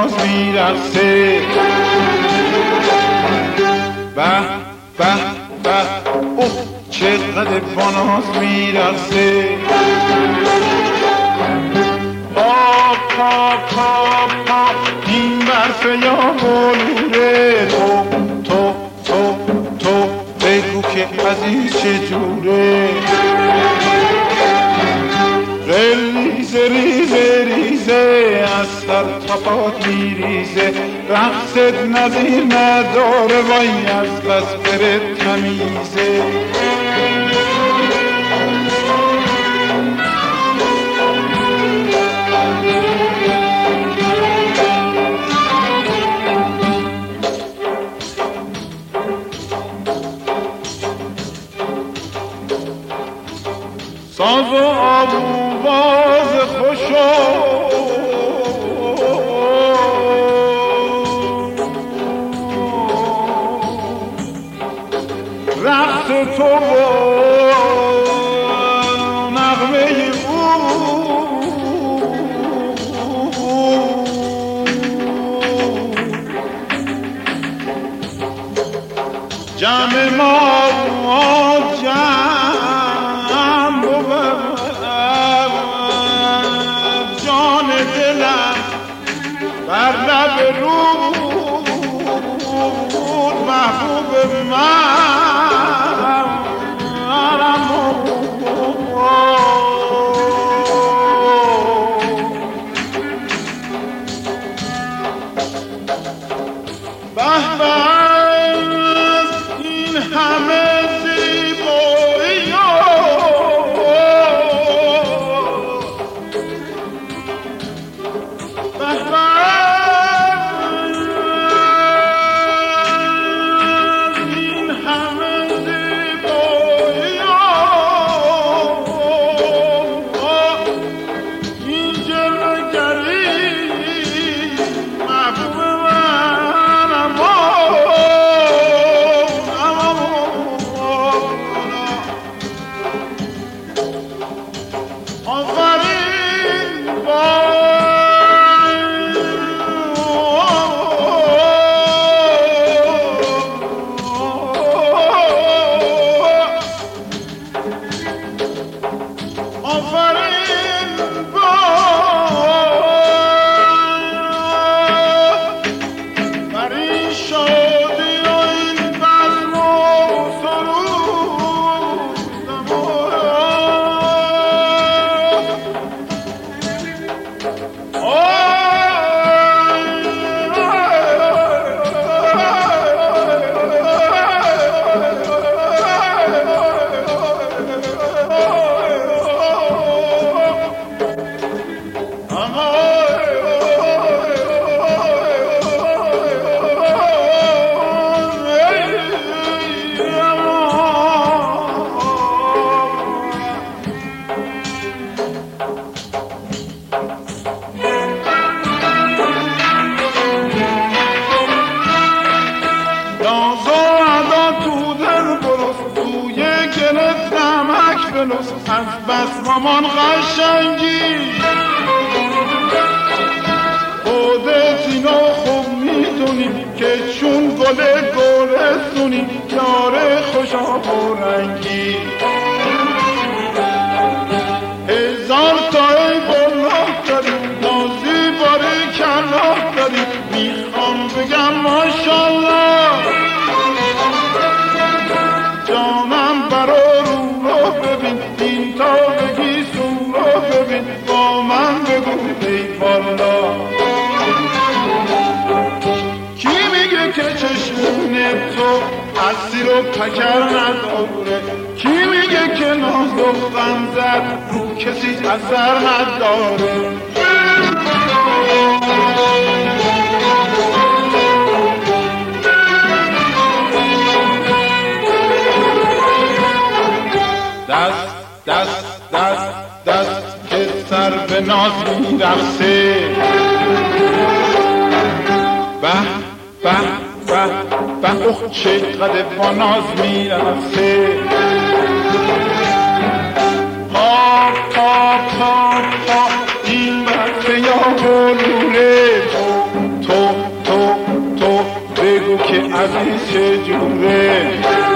ناز میرقصه. به به به اوه چقدر با ناز میرقصه. پاپ پاپ پاپ پاپ این برفه یا بلوره. تو بگو که از این چجوره. ریزه ریزه ریزه از سر تا پات میریزه. رقصت نظیر نداره وای از بس برت تمیزه. ساز و آواز خوشو رقص تو و نغمه او جمع ما جمع بود جان دلم بر لب رود محبوب من از بس مامان قشنگی خودت اینو خوب میدونی که چون گل گلستونی یاره خوشا و رنگی. هزار تا ای گناه داری نازی باری کلاه داری میخوام بگم ماشالله جانم برا رو ببین این تا بگی سون رو ببین با من بگو ای والا. کی میگه که چشمون تو اسیر و پکر نداره؟ کی میگه که نازک غمزه رو کسی اثر نداره؟ دست دست دست دست که سر به ناز میرقصه. به به به به اوه چقدر با ناز میرقصه. پا پا پا پا این برفه یا بلوره. تو که عزیز چجوره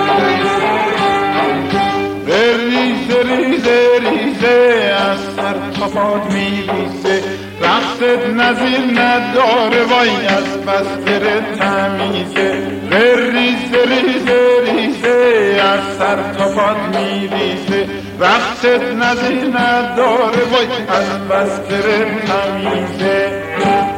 ریزه ریزه ریزه از سر تا پات میریزه رقصت نظیر نداره وای از بستر تمیزه ریزه ریزه ریزه از سر تا پات میریزه رقصت نظیر نداره وای از بستر تمیزه